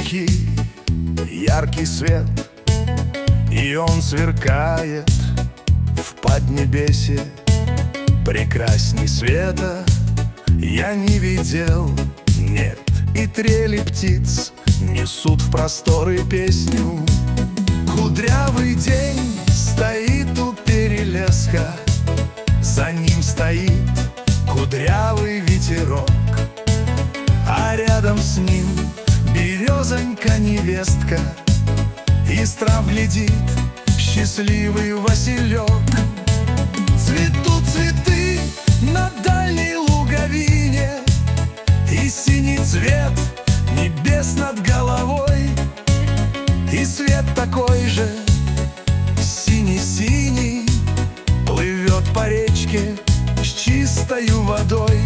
реки яркий свет, и он сверкает в поднебесье. Прекрасней света я не видел, нет, и трели птиц несут в просторы песню. Кудрявый день стоит у перелеска, за ним стоит кудрявый ветерок, а рядом с ним березонька-невестка, из трав глядит счастливый Василек. Цветут цветы на дальней луговине, и синий цвет небес над головой, и свет такой же синий-синий плывет по речке с чистою водой.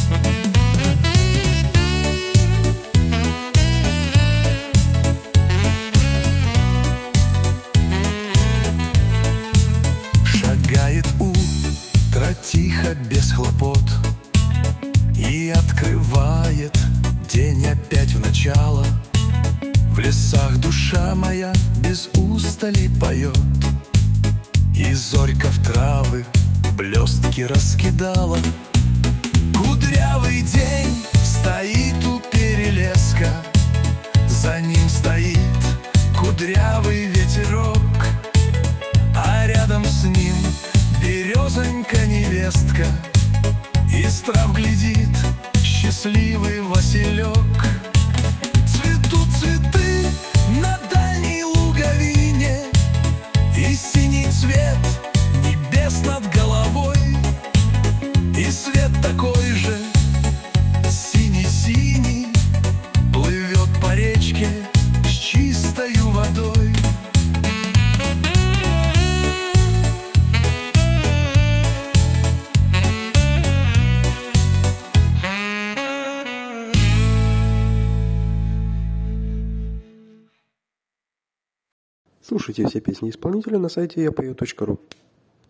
Шагает утро тихо, без хлопот, и открывает день опять в начало. В лесах душа моя без устали поет, и зорька в травы блестки раскидала. Кудрявый день стоит у перелеска, за ним стоит кудрявый ветерок, а рядом с ним березонька-невестка, из трав глядит счастливый Василек. Цветут цветы на дальней луговине, и синий цвет небес над головой, и свет такой же синий-синий плывет по речке с чистою водой. Слушайте все песни исполнителя на сайте yapою.ru.